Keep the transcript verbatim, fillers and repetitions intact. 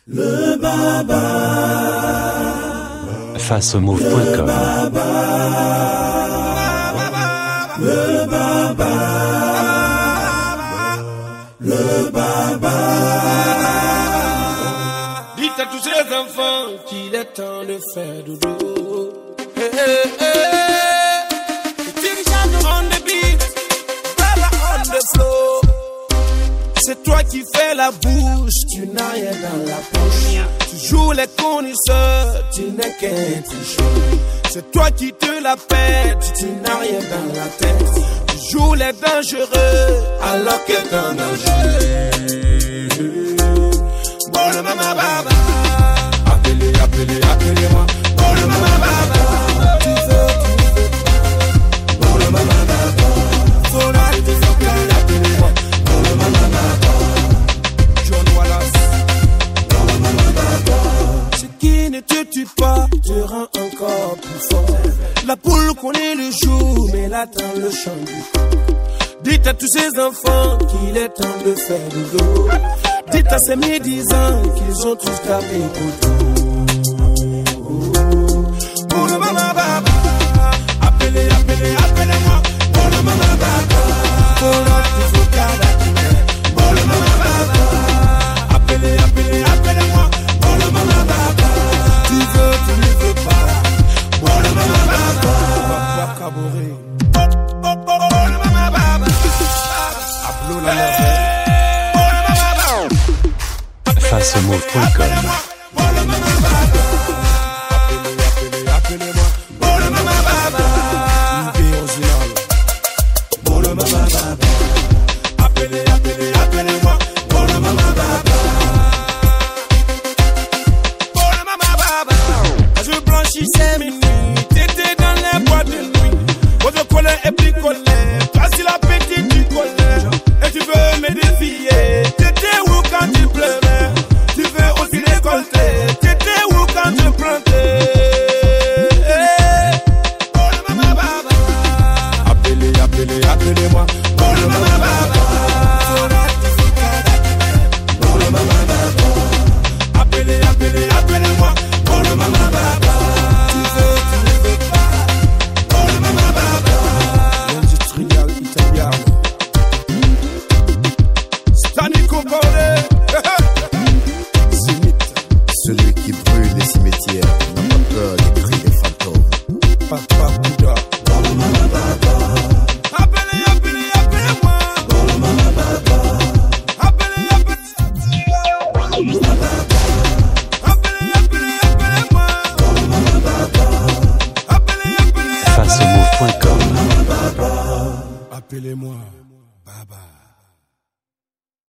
Le baba. Face au move point com. Le baba. Le baba. Dites à tous ces enfants qu'il est temps de faire dodo. Hey, hey, hey. It's on the beat, baba on the floor. C'est toi qui fais la bouche, tu n'as rien dans la poche. Tu joues les connaisseurs, tu n'es qu'un tricheur. C'est toi qui te la pètes, tu n'as rien dans la tête. Tu joues les dangereux, alors que t'es en danger. Bon le mama baba, appelez, appelez, appelez-moi. Bon le mama baba, tu veux, tu veux pas. Bon le mama baba, faut la tu veux pas, appelez-moi. Bon le mama baba, John Wallace. Bon le mama baba, ce qui ne te tue pas te rend encore plus fort. La poule connaît le jour, mais elle attend le chant du coq. Dites à tous ces enfants qu'il est temps de faire le dos. Dites à ces médisants qu'ils ont tous tapé pour tout. Pour le mama baba, appelez, appelez, appelez-moi. Pour le mama baba, pour notre vocal. Pour le mama baba, appelez, appelez, appelez-moi. Pour le mama baba, tu veux, tu ne veux pas. Pour le mama baba, caboret. Pour le mama baba, appelons la merveille. Face au move point com. Appelez-moi, bon le mama baba. Bon le mama baba. Appelez, appelez, appelez-moi. Bon le mama baba. Tu veux, tu ne veux pas. Bon le mama baba. L'industrial italien. Stanico Baudet. Zénith, celui qui brûle les cimetières, n'a pas peur des cris des fantômes. Papa Bouddha. Bon le mama baba. Appelez, appelez, appelez-moi. Bon le mama baba. Appelez, appelez, appelez-moi. Appelez, appelez, appelez-moi. Bon le mama baba. Appelez, appelez, appelez-moi. Face au move point com. Appelez-moi Baba.